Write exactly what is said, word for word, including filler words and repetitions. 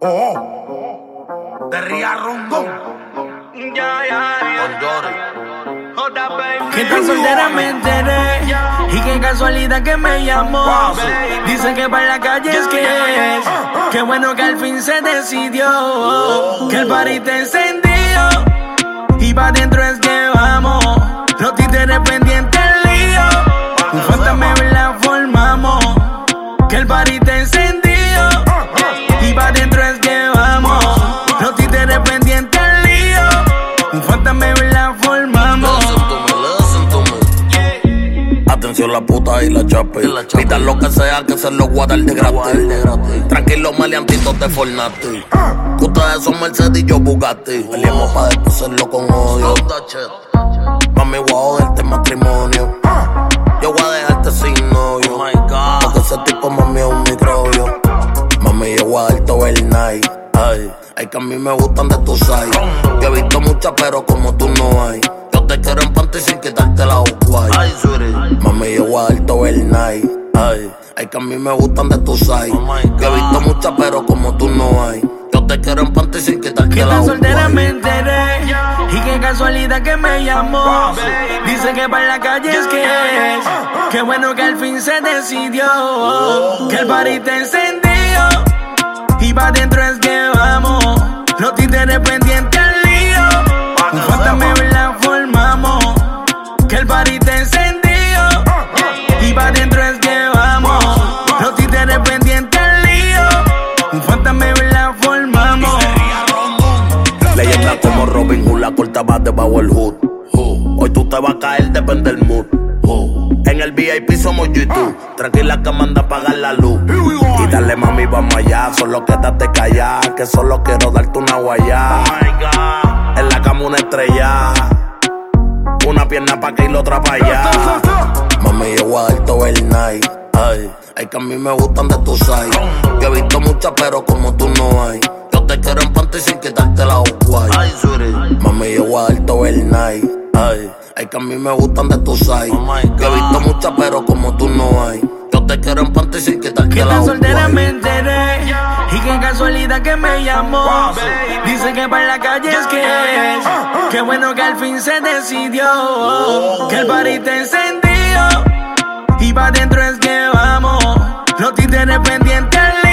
Oh, de Ría Rondón. Ya, ya, ya. Que tan soltera me enteré y qué casualidad que me llamó. Dice que para la calle es que es. Qué bueno que al fin se decidió. Que el party te encendió y pa' dentro es que vamos. Los títeres pendientes al lío. Un fantasma la formamos. Que el party te encendió y pa' dentro es que vamos. Los títeres pendientes al lío. Un fantasma la formamos. Atención la puta y la chape. Pidan lo que sea que se lo voy a dar de gratis. Tranquilo, maleantitos de Fortnite. Que ustedes son Mercedes y yo Bugatti. Peleamos pa' después hacerlo con odio. Mami, voy a joderte matrimonio. Yo voy a dejarte sin novio. Porque ese tipo, mami, es un microbio. Mami, yo voy a darte overnight. Ay, ay, que a mí me gustan de tu side. Yo he visto muchas, pero como tú no hay. Yo te quiero en panty sin quitarte la guay. Ay, sweetie. Mami, yo voy a darte overnight. Ay, ay, que a mí me gustan de tu side. Oh Yo he visto muchas, pero como tú no hay. Yo te quiero en panty sin quitarte Que la tan soltera me guay. enteré y qué casualidad que me llamó. Dice que para la calle es que es. Qué bueno que al fin se decidió. Que el party te encendió y pa' dentro es que vamos. Los títeres pendientes al lío. Un fantasma la formamos. Que el party te encendió y pa' dentro es que vamos. Los títeres pendientes al lío. Un fantasma la formamos. Leyenda como Robin Hood, la cortaba debajo el hood. Hoy tú te vas a caer, depende del mood. En el V I P somos yo y tú. Tranquila que manda a apagar la luz. Y dale mami, vamos allá. Solo quédate callada, que solo quiero darte una guayá. En la cama una estrella. Una pierna pa' que y la otra pa' allá. Mami, yo voy a darte overnight. Ay, ay, que a mí me gustan de tu side. Yo he visto muchas, pero como tú no hay. Yo te quiero en panty sin quitarte la guay. Ay, sweetie. Mami, yo voy a darte overnight. Ay, ay, que a mí me gustan de tu side. Oh my Yo he God. visto muchas, pero como tú no hay. Yo te quiero en panty sin quitarte Que la tan soltera me guay. enteré y qué casualidad que me llamó. Dice que para la calle es que es. Qué bueno que al fin se decidió. Que el party te encendió y pa' dentro es que vamos. Los títeres pendientes al